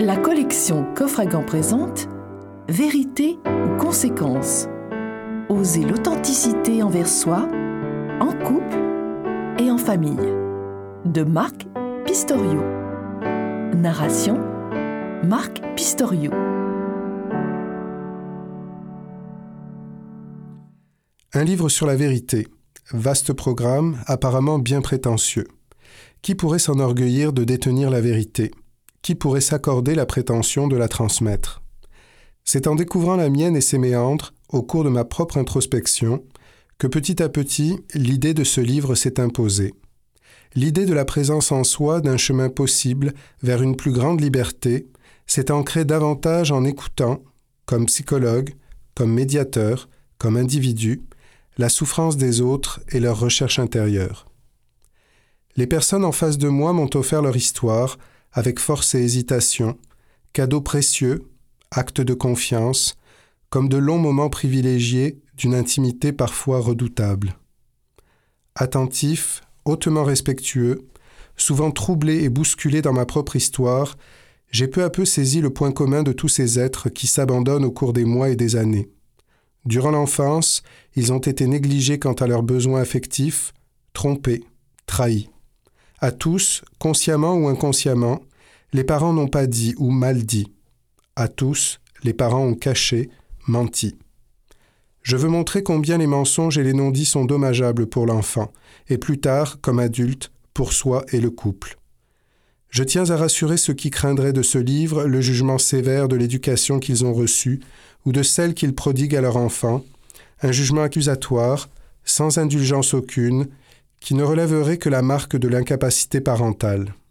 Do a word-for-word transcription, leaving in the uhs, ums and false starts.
La collection Coffre-à-Gants présente Vérité ou conséquence. Oser l'authenticité envers soi, en couple et en famille. De Marc Pistorio. Narration Marc Pistorio. Un livre sur la vérité. Vaste programme, apparemment bien prétentieux. Qui pourrait s'enorgueillir de détenir la vérité ? Qui pourrait s'accorder la prétention de la transmettre ? C'est en découvrant la mienne et ses méandres, au cours de ma propre introspection, que petit à petit, l'idée de ce livre s'est imposée. L'idée de la présence en soi d'un chemin possible vers une plus grande liberté s'est ancrée davantage en écoutant, comme psychologue, comme médiateur, comme individu, la souffrance des autres et leur recherche intérieure. Les personnes en face de moi m'ont offert leur histoire, avec force et hésitation, cadeaux précieux, actes de confiance, comme de longs moments privilégiés d'une intimité parfois redoutable. Attentif, hautement respectueux, souvent troublé et bousculé dans ma propre histoire, j'ai peu à peu saisi le point commun de tous ces êtres qui s'abandonnent au cours des mois et des années. Durant l'enfance, ils ont été négligés quant à leurs besoins affectifs, trompés, trahis. À tous, consciemment ou inconsciemment, les parents n'ont pas dit ou mal dit. À tous, les parents ont caché, menti. Je veux montrer combien les mensonges et les non-dits sont dommageables pour l'enfant, et plus tard, comme adulte, pour soi et le couple. Je tiens à rassurer ceux qui craindraient de ce livre le jugement sévère de l'éducation qu'ils ont reçue ou de celle qu'ils prodiguent à leur enfant, un jugement accusatoire, sans indulgence aucune, qui ne relèverait que la marque de l'incapacité parentale.